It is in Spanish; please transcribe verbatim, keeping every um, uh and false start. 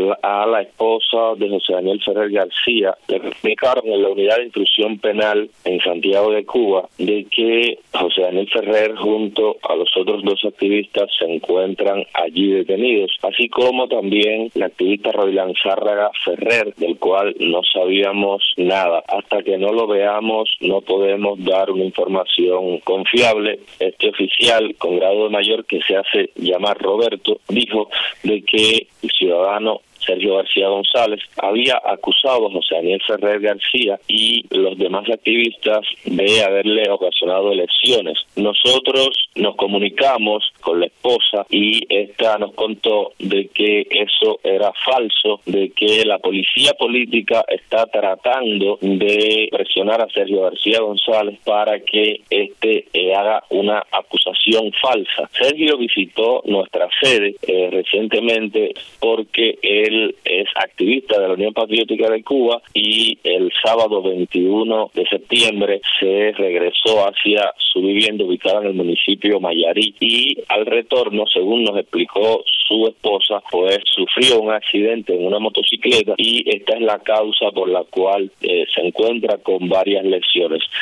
a la esposa de José Daniel Ferrer García le comunicaron en la unidad de instrucción penal en Santiago de Cuba de que José Daniel Ferrer junto a los otros dos activistas se encuentran allí detenidos, así como también la activista Roilán Zárraga Ferrer, del cual no sabíamos nada. Hasta que no lo veamos no podemos dar una información confiable. Este oficial con grado de mayor, que se hace llamar Roberto, dijo de que el ciudadano Sergio García González había acusado a José Daniel Ferrer García y los demás activistas de haberle ocasionado lesiones. Nosotros nos comunicamos con la esposa y esta nos contó de que eso era falso, de que la policía política está tratando de presionar a Sergio García González para que este eh, haga una acusación falsa. Sergio visitó nuestra sede eh, recientemente porque él Él es activista de la Unión Patriótica de Cuba y el sábado veintiuno de septiembre se regresó hacia su vivienda ubicada en el municipio Mayarí y al retorno, según nos explicó su esposa, pues sufrió un accidente en una motocicleta y esta es la causa por la cual eh, se encuentra con varias lesiones.